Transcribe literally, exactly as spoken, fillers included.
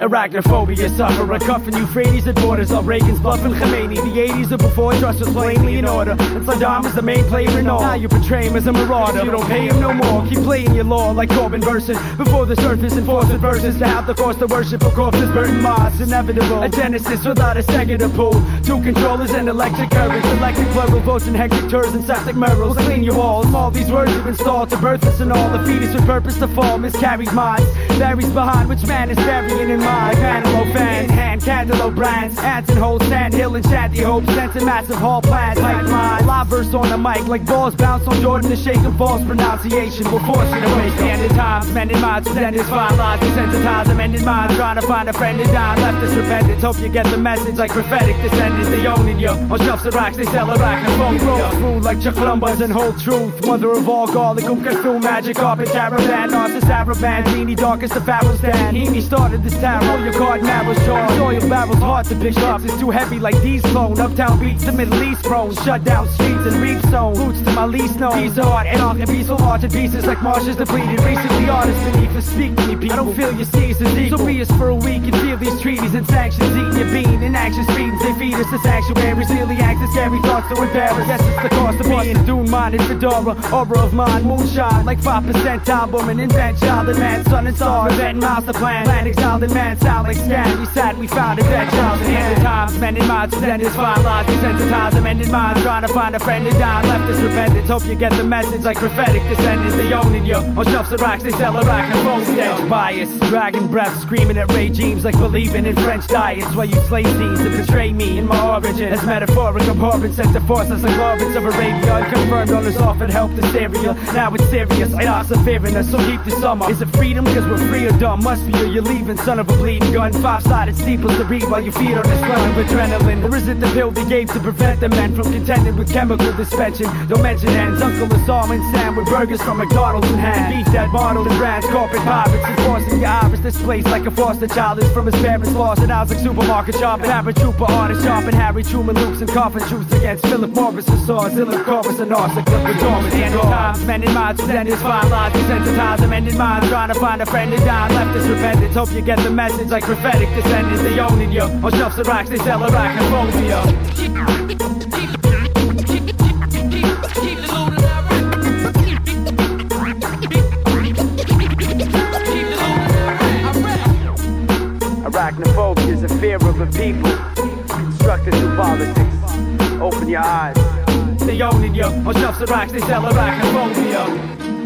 Arachnophobia sufferer, cuffing Euphrates at borders of Reagan's bluffing Khomeini. The eighties are before trust was plainly in order, and Saddam is the main player in all. Now you portray him as a marauder, you don't pay him no more. Keep playing your law like Corbin versus before the surface and force verses to have the cost to worship of corpses burning Mars. Inevitable, a genesis without a second to pull. Two controllers and electric currents, electric plural votes and hectic tours and septic murals. Clean your walls, all these words have installed to birth us and all. The fetus with purpose to fall, miscarried minds. Varies behind which man is burying in mind. Manilow fans, in hand, Candelo brands. Ants and holes, sand hill and shanty hopes. Sent in massive hall plans, pipeline. Live verse on the mic like balls bounce on Jordan to shake and false pronunciation. Will force you to waste the end of times. Mending minds, then it's fine lines. Desensitize amended minds. Trying to find a friend and dime. Leftist repentance. Hope you get the message like prophetic descendants. They owning you. On shelves of racks, they sell arachnophobia. Roll through like chalumbas and hold truth. Mother of all garlic, um through magic carpet caravan. Narcissus Araban, Genie darkest of Pharaoh's stand. He started this town. Roll your card, narrow charge. Soil barrels hard to pick up. It's too heavy like these clone. Uptown beats, the Middle East prone. Shut down streets and reef zone. Roots to my least known. These hard and arc and peaceful march in pieces like marshes depleted. Recently artists beneath us speak to me people. I don't feel your seas as equal. So be us for a week and feel these treaties and sanctions. Eating your bean in action speeds. They feed us to sanctuaries. Nearly acts as scary thoughts to repair us. Yes, it's the cost of being dune minded. Fedora, aura of mine, moonshine. Like five percent time woman. Invent child and man, sun and stars. Invent master plan. Plan exiled and man sound like scan. We sat, we found it, that child's in end of times. Mending minds, then it's fine lines. Desensitize amended minds. Trying to find a friend and dime. Leftist repentance. Hope you get the message like prophetic descendants. They owning you. On shelves of rocks, they sell arachnophobia. Bias, dragon breath, screaming at regimes like believing in French diets. While you slave scenes to betray me in my origin. As metaphoric abhorrence sent to force us like orbits of Arabia. Unconfirmed on us often help the Syria. Now it's serious, stocks are fearing us, so keep the summer. Is it freedom? Cause we're free or dumb. Must be or you're leaving, son of a bleeding gun. Five-sided steeples to read while you feed on this run of adrenaline. Or is it the pill they gave to prevent the men from contending with chemical dispensing? Don't mention ends. Uncle Assam and Sam with burgers from McDonald's in hand. Beef that modeled and brands, corporate pirates enforcing your iris. This place like a foster child is from his parents lost. And I was like supermarket shopping. Paratrooper artist shopping. Harry Truman, Luke's and coffin truths against Philip Morris and Saws. Zilla Corpus and Narcic. Look for dormant. End of times, mending minds, then it's fine lines. Desensitize amended minds. Trying to find a friend and dime. Leftist repentance. Hope you get the message like prophetic descendants. They owning you. On shelves of rocks, they sell arachnophobia. Arachnophobia is a fear of a people constructed through politics. Open your eyes. They owning you. On shelves of rocks, they sell arachnophobia.